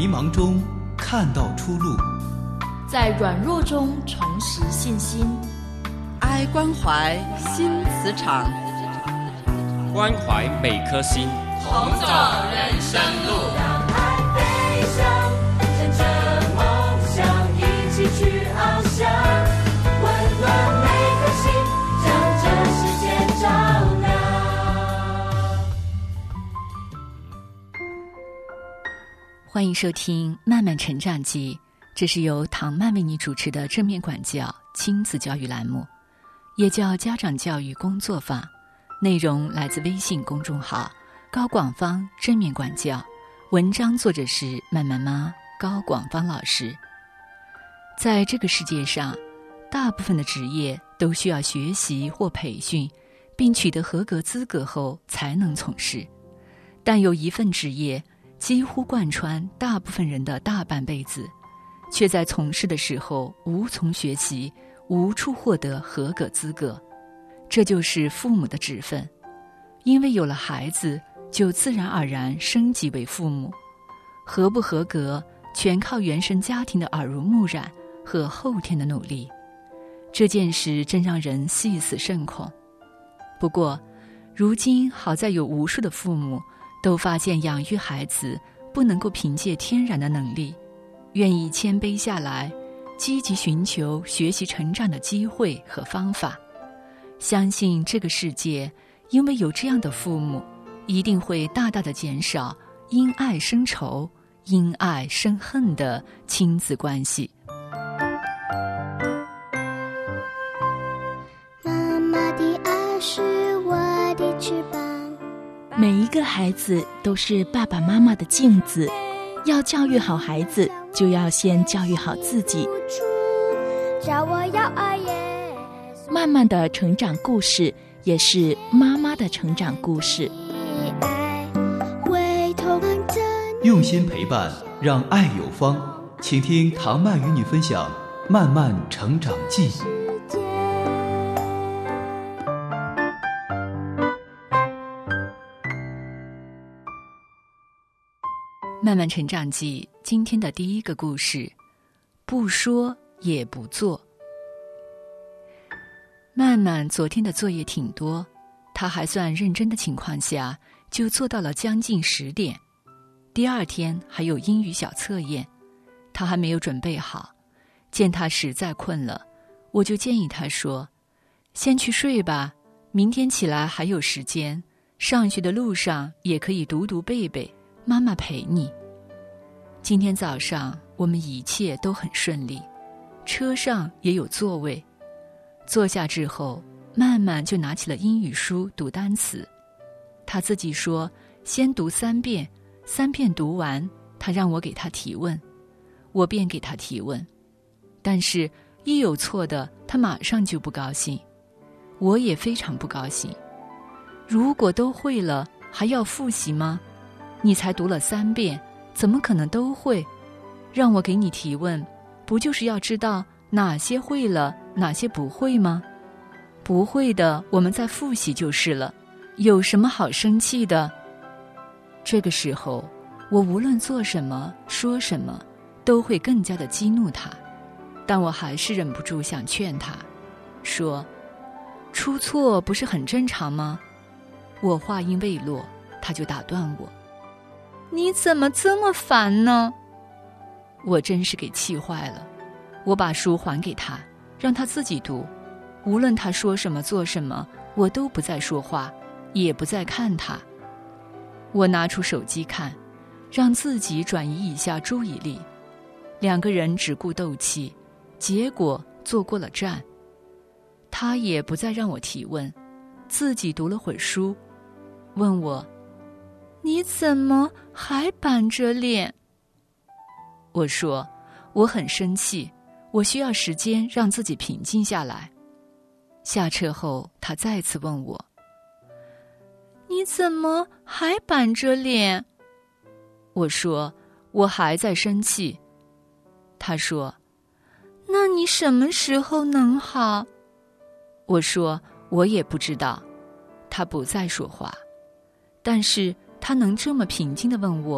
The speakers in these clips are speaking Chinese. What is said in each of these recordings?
迷茫中看到出路， 在软弱中重拾信心。 爱关怀新磁场， 关怀每颗心， 同走人生路。 让爱飞翔，乘着梦想一起去翱翔，温暖每颗心，将这世界照亮。 欢迎收听《慢慢成长记》，这是由唐曼为你主持的正面管教亲子教育栏目，也叫家长教育工作坊。内容来自微信公众号高广芳正面管教，文章作者是慢慢妈高广芳老师。在这个世界上，大部分的职业都需要学习或培训，并取得合格资格后才能从事，但有一份职业几乎贯穿大部分人的大半辈子，却在从事的时候无从学习，无处获得合格资格。这就是父母的职分，因为有了孩子，就自然而然升级为父母，合不合格全靠原生家庭的耳濡目染和后天的努力。这件事真让人细思甚恐。不过如今好在有无数的父母都发现养育孩子不能够凭借天然的能力，愿意谦卑下来，积极寻求学习成长的机会和方法。相信这个世界因为有这样的父母，一定会大大的减少因爱生仇、因爱生恨的亲子关系。 妈妈的爱是我的翅膀， 每一个孩子都是爸爸妈妈的镜子，要教育好孩子，就要先教育好自己。 叫我要爱耶。 慢慢的成长故事，也是妈妈的成长故事。 用心陪伴，让爱有方。请听唐曼与你分享《慢慢成长记》。 慢慢成长记今天的第一个故事，不说也不做。曼曼昨天的作业挺多，她还算认真的情况下就做到了将近10点。第二天还有英语小测验，她还没有准备好。见她实在困了，我就建议她说，先去睡吧，明天起来还有时间，上学的路上也可以读读背背，妈妈陪你。今天早上我们一切都很顺利，车上也有座位。坐下之后，曼曼就拿起了英语书读单词。她自己说先读3遍，3遍读完，她让我给她提问，我便给她提问。但是一有错的，她马上就不高兴，我也非常不高兴。如果都会了，还要复习吗？你才读了3遍，怎么可能都会？让我给你提问，不就是要知道哪些会了，哪些不会吗？不会的我们再复习就是了，有什么好生气的？这个时候我无论做什么说什么都会更加的激怒他，但我还是忍不住想劝他，说出错不是很正常吗？我话音未落，他就打断我，你怎么这么烦呢？我真是给气坏了，我把书还给他，让他自己读，无论他说什么做什么，我都不再说话，也不再看他。我拿出手机看，让自己转移一下注意力。2个人只顾斗气，结果坐过了站。他也不再让我提问，自己读了会儿书，问我，你怎么还板着脸？我说我很生气，我需要时间让自己平静下来。下车后，他再次问我，你怎么还板着脸？我说我还在生气。他说，那你什么时候能好？我说我也不知道。他不再说话，但是他能这么平静地问我，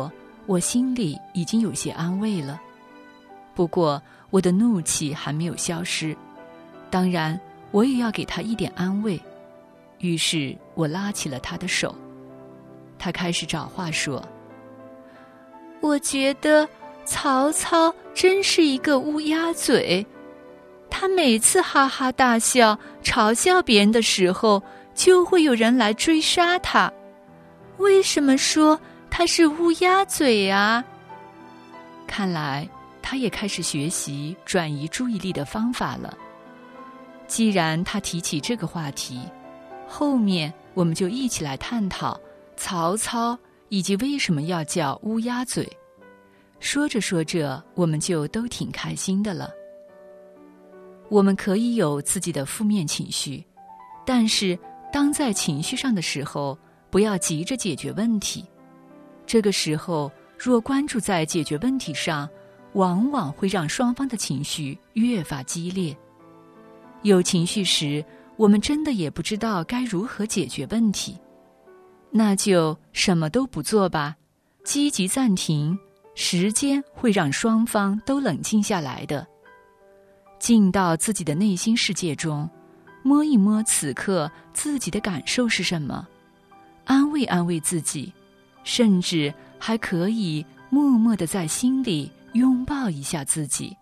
我心里已经有些安慰了。不过我的怒气还没有消失，当然我也要给他一点安慰。于是我拉起了他的手，他开始找话说：我觉得曹操真是一个乌鸦嘴，他每次哈哈大笑嘲笑别人的时候，就会有人来追杀他。为什么说他是乌鸦嘴啊？看来他也开始学习转移注意力的方法了。既然他提起这个话题，后面我们就一起来探讨曹操以及为什么要叫乌鸦嘴。说着说着，我们就都挺开心的了。我们可以有自己的负面情绪，但是当在情绪上的时候，不要急着解决问题。这个时候若关注在解决问题上，往往会让双方的情绪越发激烈。有情绪时，我们真的也不知道该如何解决问题，那就什么都不做吧，积极暂停，时间会让双方都冷静下来的。进到自己的内心世界中，摸一摸此刻自己的感受是什么，安慰安慰自己，甚至还可以默默地在心里拥抱一下自己。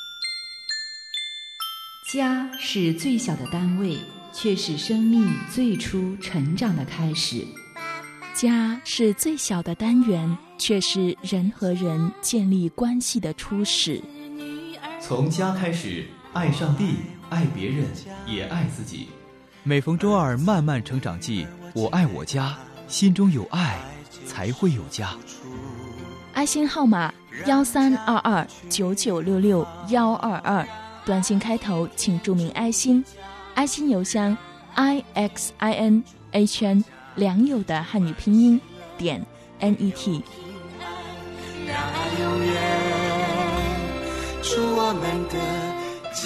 家是最小的单位，却是生命最初成长的开始。 家是最小的单元，却是人和人建立关系的初始。 从家开始，爱上帝，爱别人，也爱自己。每逢周二慢慢成长记，我爱我家，心中有爱，才会有家。 爱心号码132299662122，短信开头请注明爱心。爱心邮箱 IXINHN 良友的汉语拼音.net。 让爱永远是我们的家。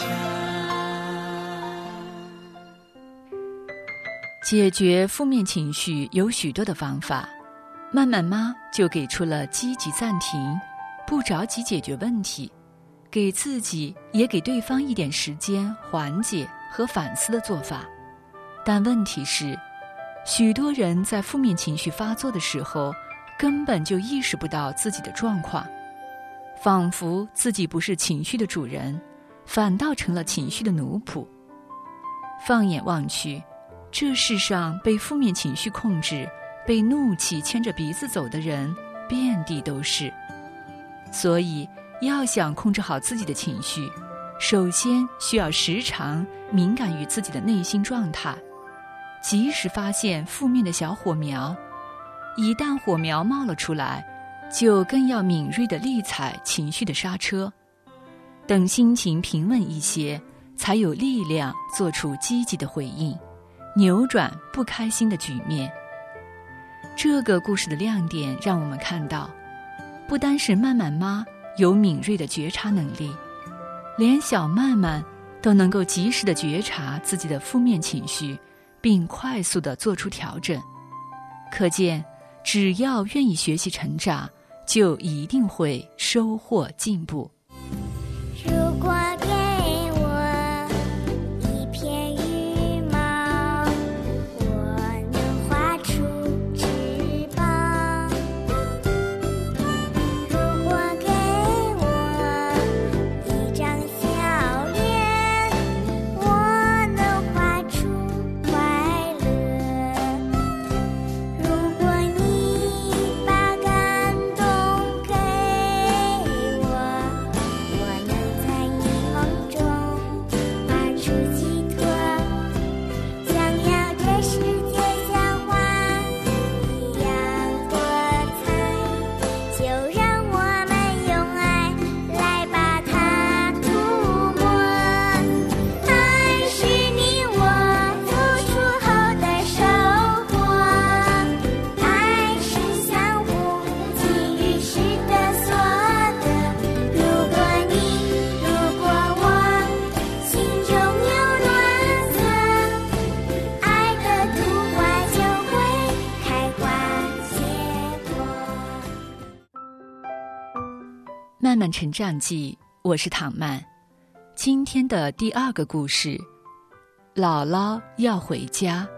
解决负面情绪有许多的方法，慢慢妈就给出了积极暂停，不着急解决问题，给自己也给对方一点时间缓解和反思的做法。但问题是，许多人在负面情绪发作的时候，根本就意识不到自己的状况，仿佛自己不是情绪的主人，反倒成了情绪的奴仆。放眼望去，这世上被负面情绪控制，被怒气牵着鼻子走的人遍地都是。所以要想控制好自己的情绪，首先需要时常敏感于自己的内心状态，及时发现负面的小火苗，一旦火苗冒了出来，就更要敏锐地力踩情绪的刹车，等心情平稳一些，才有力量做出积极的回应，扭转不开心的局面。这个故事的亮点让我们看到，不单是曼曼妈有敏锐的觉察能力，连小曼曼都能够及时地觉察自己的负面情绪，并快速地做出调整。可见，只要愿意学习成长，就一定会收获进步。 如果给我一片羽毛，我能画出翅膀。如果给我一张笑脸，我能画出快乐。如果你把感动给我， 慢慢成长记，我是唐曼。今天的第2个故事，姥姥要回家。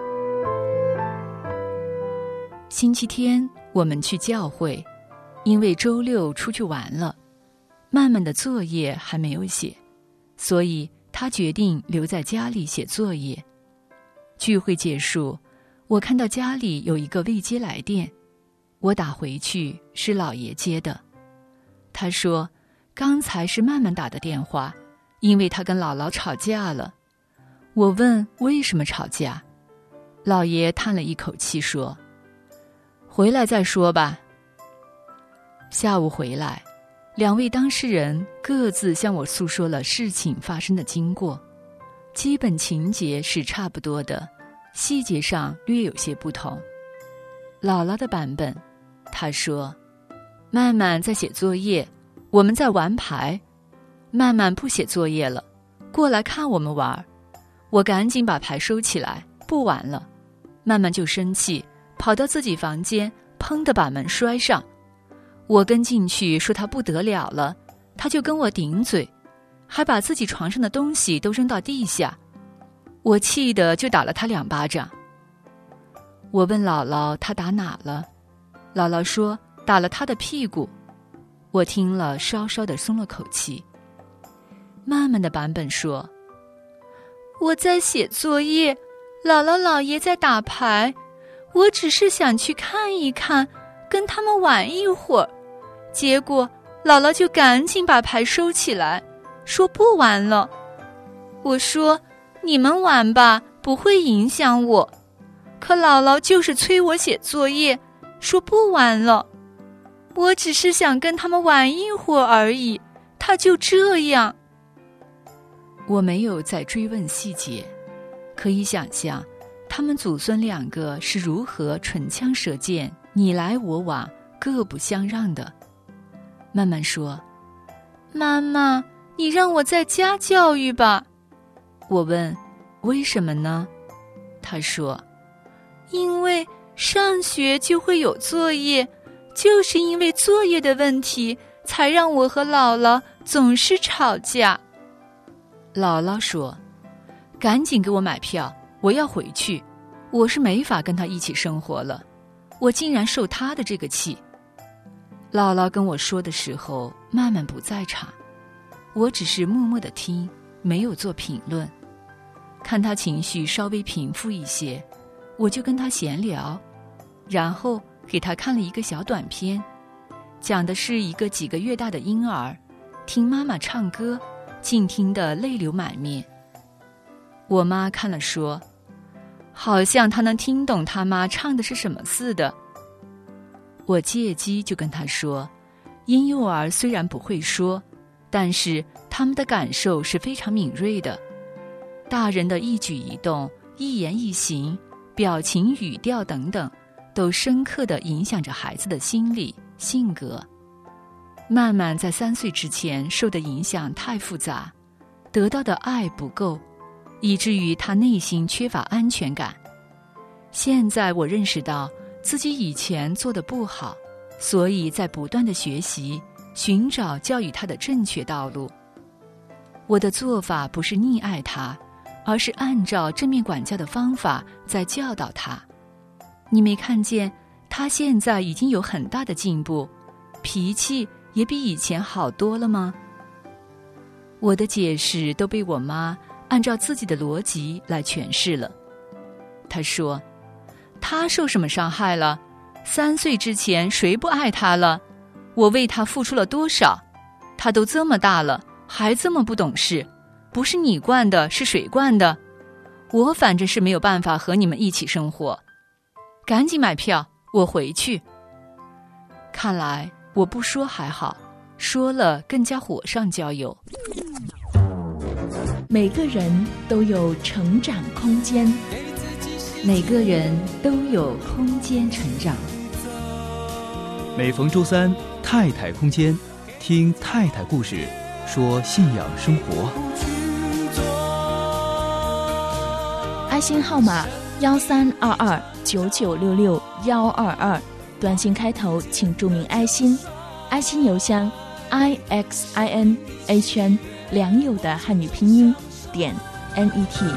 星期天我们去教会，因为周六出去玩了，慢慢的作业还没有写，所以他决定留在家里写作业。聚会结束，我看到家里有一个未接来电，我打回去，是姥爷接的。他说刚才是慢慢打的电话，因为他跟姥姥吵架了。我问为什么吵架，姥爷叹了一口气说，回来再说吧。下午回来，2位当事人各自向我诉说了事情发生的经过，基本情节是差不多的，细节上略有些不同。姥姥的版本，她说慢慢在写作业，我们在玩牌，慢慢不写作业了，过来看我们玩，我赶紧把牌收起来，不玩了。慢慢就生气，跑到自己房间，砰地把门摔上。我跟进去说他不得了了，他就跟我顶嘴，还把自己床上的东西都扔到地下。我气得就打了他2巴掌。我问姥姥他打哪了，姥姥说打了他的屁股。我听了稍稍地松了口气。慢慢的版本说，我在写作业，姥姥姥爷在打牌，我只是想去看一看，跟他们玩一会儿，结果姥姥就赶紧把牌收起来，说不玩了。我说你们玩吧，不会影响我，可姥姥就是催我写作业，说不玩了。我只是想跟他们玩一会儿而已，他就这样。我没有再追问细节，可以想象他们祖孙2个是如何唇枪舌剑，你来我往，各不相让的。慢慢说，妈妈，你让我在家教育吧。我问为什么呢？他说因为上学就会有作业，就是因为作业的问题，才让我和姥姥总是吵架。姥姥说，赶紧给我买票，我要回去，我是没法跟他一起生活了，我竟然受他的这个气。姥姥跟我说的时候，慢慢不在场，我只是默默地听，没有做评论。看他情绪稍微平复一些，我就跟他闲聊，然后给他看了一个小短片，讲的是一个几个月大的婴儿听妈妈唱歌，静听得泪流满面。我妈看了说，好像他能听懂他妈唱的是什么似的。我借机就跟他说，婴幼儿虽然不会说，但是他们的感受是非常敏锐的，大人的一举一动、一言一行、表情、语调等等，都深刻地影响着孩子的心理、性格。慢慢在3岁之前受的影响太复杂，得到的爱不够，以至于他内心缺乏安全感。现在我认识到自己以前做得不好，所以在不断的学习，寻找教育他的正确道路。我的做法不是溺爱他，而是按照正面管教的方法在教导他。你没看见他现在已经有很大的进步，脾气也比以前好多了吗？我的解释都被我妈按照自己的逻辑来诠释了。她说，他受什么伤害了？3岁之前谁不爱他了？我为他付出了多少？他都这么大了，还这么不懂事，不是你惯的，是谁惯的？我反正是没有办法和你们一起生活。赶紧买票，我回去。看来我不说还好，说了更加火上浇油。 每个人都有成长空间， 每个人都有空间成长。 每逢周3，太太空间，听太太故事，说信仰生活。 爱心号码13229966-122，短信开头请注明爱心，爱心邮箱 IXINHN 良友的汉语拼音.net。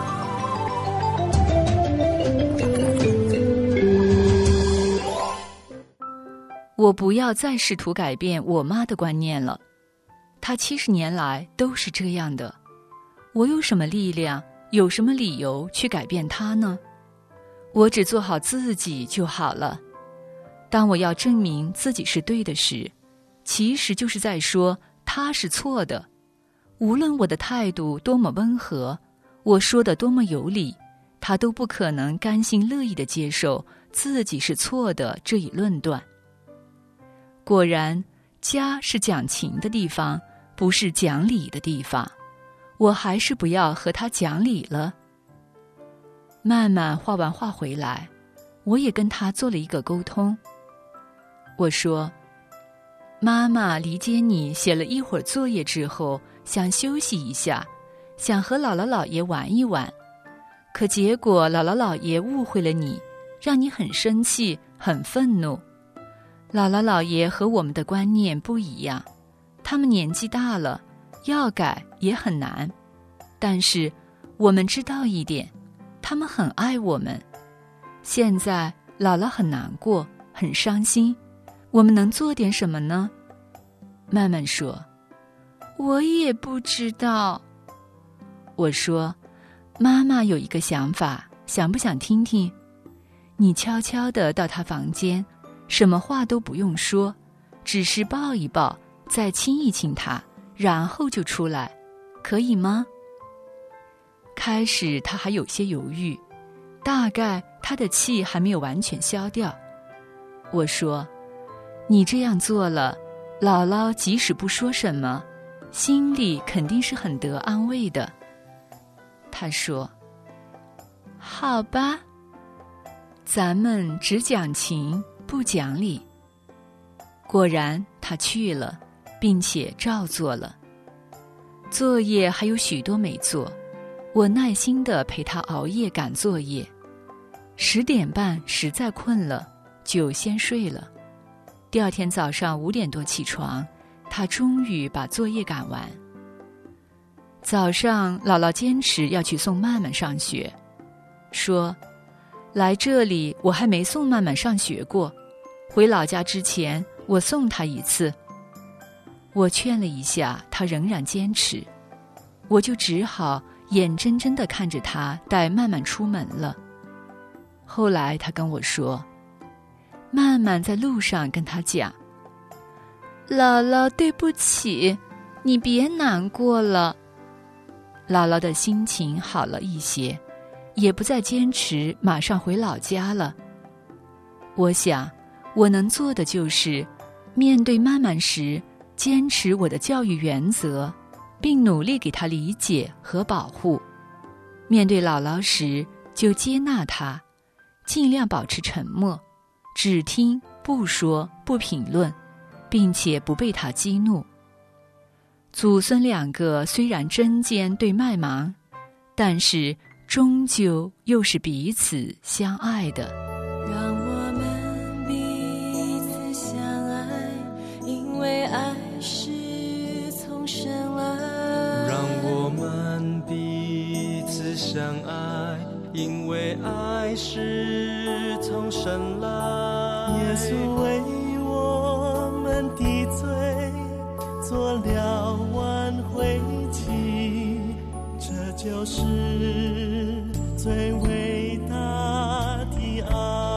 我不要再试图改变我妈的观念了，她70年来都是这样的，我有什么力量，有什么理由去改变她呢？我只做好自己就好了。当我要证明自己是对的时，其实就是在说她是错的。无论我的态度多么温和，我说的多么有理，她都不可能甘心乐意地接受自己是错的这一论断。果然，家是讲情的地方，不是讲理的地方。我还是不要和他讲理了。慢慢画完画回来，我也跟他做了一个沟通。我说，妈妈理解你写了一会儿作业之后，想休息一下，想和姥姥姥爷玩一玩。可结果姥姥姥爷误会了你，让你很生气，很愤怒。姥姥姥爷和我们的观念不一样，他们年纪大了，要改也很难。但是我们知道一点，他们很爱我们。现在姥姥很难过，很伤心，我们能做点什么呢？慢慢说，我也不知道。我说，妈妈有一个想法，想不想听听？你悄悄地到她房间，什么话都不用说，只是抱一抱，再亲一亲她，然后就出来，可以吗？开始她还有些犹豫，大概她的气还没有完全消掉。我说，你这样做了，姥姥即使不说什么，心里肯定是很得安慰的。她说，好吧，咱们只讲情不讲理。果然他去了，并且照做了。作业还有许多没做，我耐心地陪他熬夜赶作业。10点半实在困了，就先睡了。第二天早上5点多起床，他终于把作业赶完。早上姥姥坚持要去送曼曼上学，说来这里我还没送曼曼上学过，回老家之前我送她一次。我劝了一下，她仍然坚持，我就只好眼睁睁地看着她带曼曼出门了。后来她跟我说，曼曼在路上跟她讲，姥姥对不起，你别难过了。姥姥的心情好了一些，也不再坚持马上回老家了。我想我能做的就是面对曼曼时坚持我的教育原则，并努力给她理解和保护；面对姥姥时就接纳她，尽量保持沉默，只听不说不评论，并且不被她激怒。祖孙2个虽然针尖对麦芒，但是终究又是彼此相爱的。 让我们彼此相爱，因为爱是从神来。 让我们彼此相爱，因为爱是从神来。耶稣为我们的罪做了挽回祭，这就是最伟大的爱。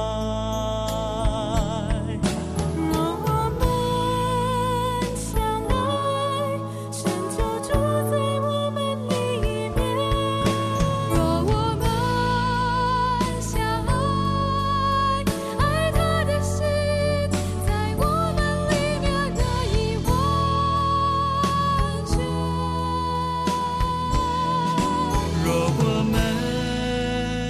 若我们相爱，神就住在我们里面。若我们相爱，爱他的心在我们里面得以完全。 若我们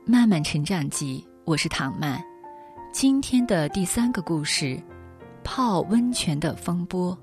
慢慢成长记，我是唐曼。今天的第3个故事，泡温泉的风波。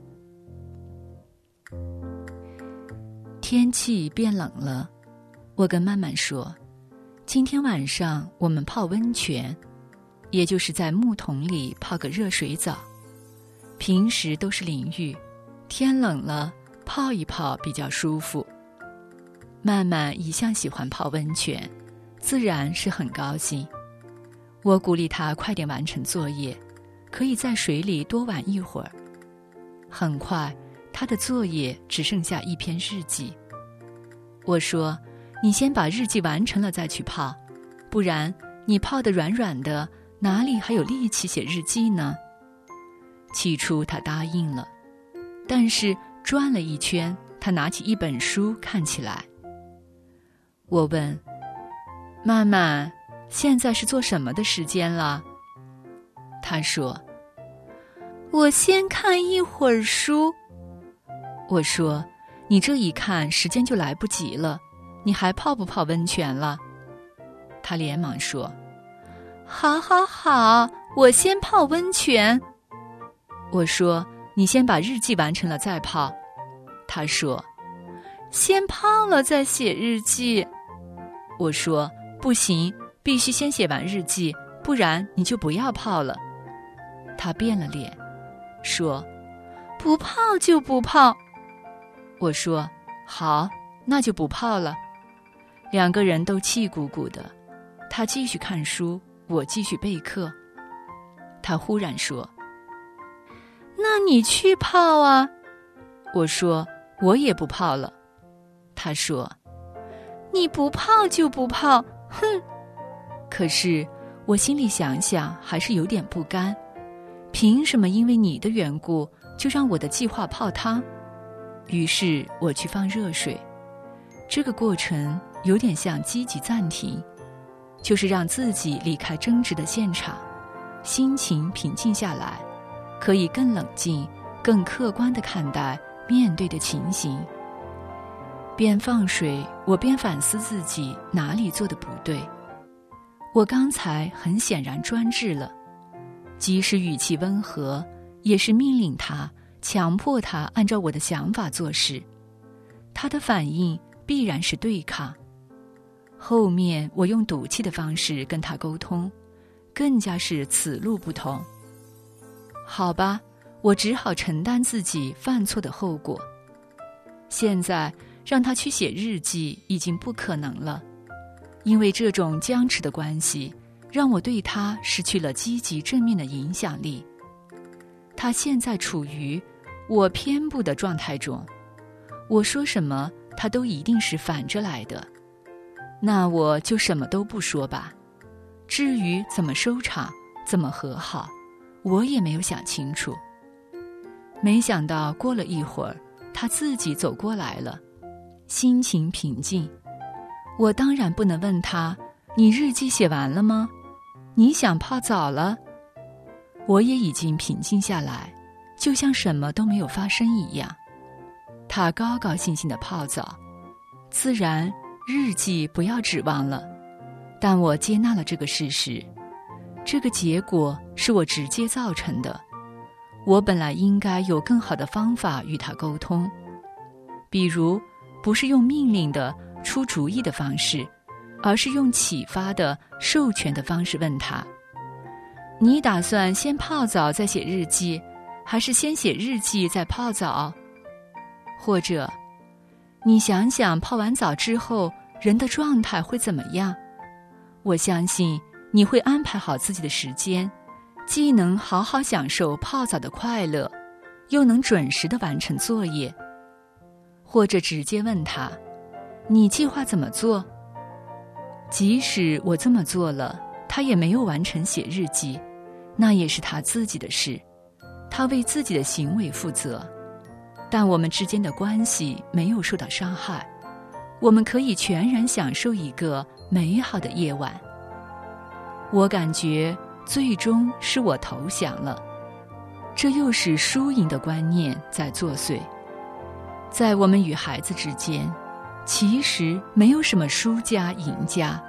天气变冷了，我跟曼曼说，今天晚上我们泡温泉，也就是在木桶里泡个热水澡。平时都是淋浴，天冷了泡一泡比较舒服。曼曼一向喜欢泡温泉，自然是很高兴。我鼓励他快点完成作业，可以在水里多玩一会儿。很快，他的作业只剩下一篇日记。我说，你先把日记完成了再去泡，不然你泡得软软的，哪里还有力气写日记呢？起初他答应了，但是转了一圈，他拿起一本书看起来。我问，曼曼，现在是做什么的时间了？他说，我先看一会儿书。我说，你这一看时间就来不及了，你还泡不泡温泉了？他连忙说，好好好，我先泡温泉。我说，你先把日记完成了再泡。他说，先泡了再写日记。我说，不行，必须先写完日记，不然你就不要泡了。他变了脸，说，不泡就不泡。我说，好，那就不泡了。2个人都气鼓鼓的，他继续看书，我继续备课。他忽然说，那你去泡啊。我说，我也不泡了。他说，你不泡就不泡，哼。可是我心里想想还是有点不甘，凭什么因为你的缘故就让我的计划泡汤？于是我去放热水。这个过程有点像积极暂停，就是让自己离开争执的现场，心情平静下来，可以更冷静、更客观地看待面对的情形。边放水，我边反思自己哪里做得不对。我刚才很显然专制了，即使语气温和，也是命令他、强迫他按照我的想法做事。他的反应必然是对抗。后面我用赌气的方式跟他沟通，更加是此路不同。好吧，我只好承担自己犯错的后果。现在让他去写日记已经不可能了，因为这种僵持的关系让我对他失去了积极正面的影响力。他现在处于我偏不的状态中，我说什么他都一定是反着来的，那我就什么都不说吧。至于怎么收场，怎么和好，我也没有想清楚。没想到过了一会儿，他自己走过来了，心情平静。我当然不能问他，你日记写完了吗？你想泡澡了？我也已经平静下来，就像什么都没有发生一样。他高高兴兴地泡澡，自然日记不要指望了，但我接纳了这个事实。这个结果是我直接造成的，我本来应该有更好的方法与他沟通，比如不是用命令的出主意的方式，而是用启发的授权的方式问他，你打算先泡澡再写日记，还是先写日记再泡澡？或者你想想泡完澡之后人的状态会怎么样？我相信你会安排好自己的时间，既能好好享受泡澡的快乐，又能准时地完成作业。或者直接问他，你计划怎么做？即使我这么做了，他也没有完成写日记，那也是他自己的事，他为自己的行为负责。但我们之间的关系没有受到伤害，我们可以全然享受一个美好的夜晚。我感觉最终是我投降了，这又是输赢的观念在作祟。在我们与孩子之间，其实没有什么输家赢家，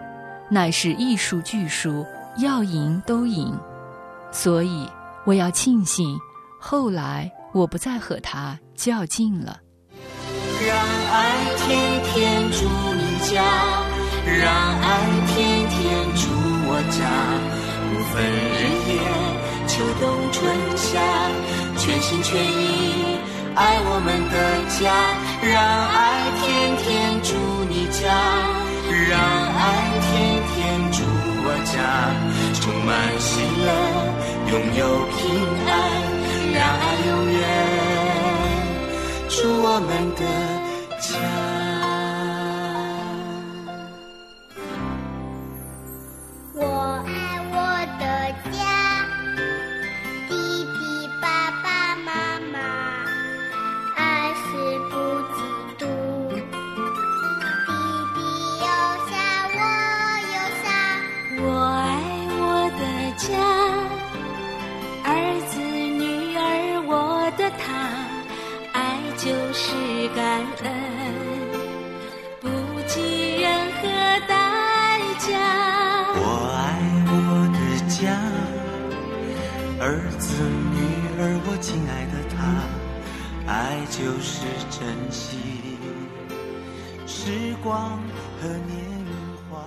乃是艺术巨书，要赢都赢。所以我要庆幸，后来我不再和他较劲了。 让爱天天住你家，让爱天天住我家，不分日夜，秋冬春夏，全心全意爱我们的家。让爱天天住你家，让爱天天住我家，充满喜乐，拥有平安，让爱永远住我们的家。 我爱我的家，弟弟爸爸妈妈，爱是不嫉妒。弟弟有啥我有啥。我爱我的家，儿子女儿我的他，爱就是感恩，不计任何代价。 我爱我的家，儿子女儿我亲爱的他，爱就是珍惜时光和年华。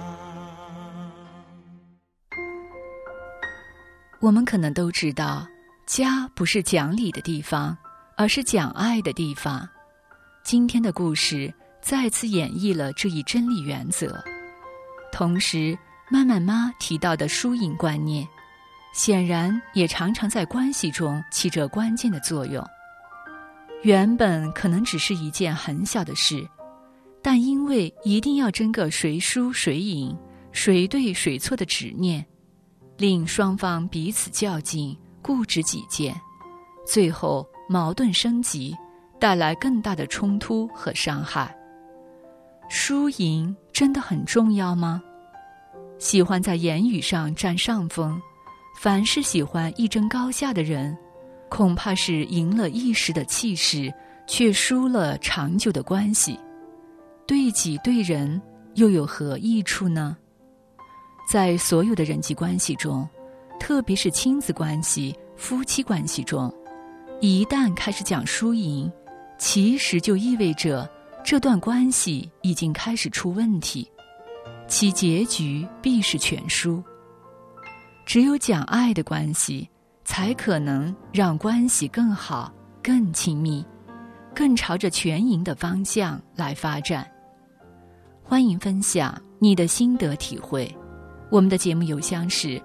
我们可能都知道，家不是讲理的地方，而是讲爱的地方。今天的故事再次演绎了这一真理原则。同时，曼曼妈提到的输赢观念，显然也常常在关系中起着关键的作用。原本可能只是一件很小的事，但因为一定要争个谁输谁赢、谁对谁错的执念，令双方彼此较劲，固执己见，最后矛盾升级，带来更大的冲突和伤害。输赢真的很重要吗？喜欢在言语上占上风，凡是喜欢一争高下的人，恐怕是赢了一时的气势，却输了长久的关系。对己对人又有何益处呢？在所有的人际关系中，特别是亲子关系、夫妻关系中，一旦开始讲输赢，其实就意味着这段关系已经开始出问题，其结局必是全输。只有讲爱的关系，才可能让关系更好、更亲密，更朝着全赢的方向来发展。欢迎分享你的心得体会。我们的节目邮箱是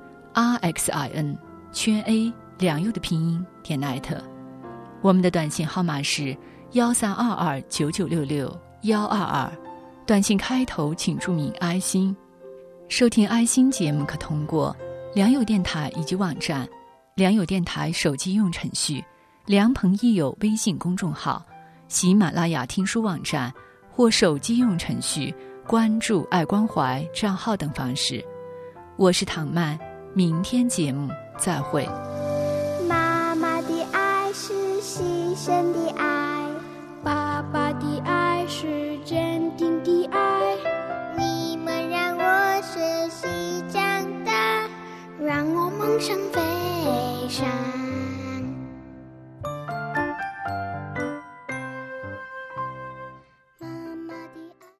rxin_a 良友的拼音.net， 我们的短信号码是132299662122，短信开头请注明爱心。收听爱心节目可通过良友电台以及网站、良友电台手机用程序、良朋益友微信公众号、喜马拉雅听书网站或手机用程序关注爱关怀账号等方式。我是唐曼，明天节目再会。 妈妈的爱是牺牲的爱。